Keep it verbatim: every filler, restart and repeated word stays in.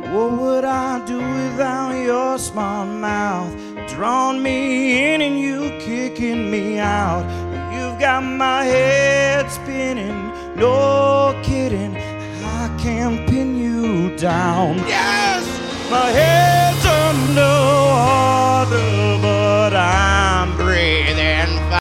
What would I do without your smart mouth? Drawn me in and you kicking me out. You've got my head spinning, no kidding, I can't pin you down. Yes! My head's underwater, but I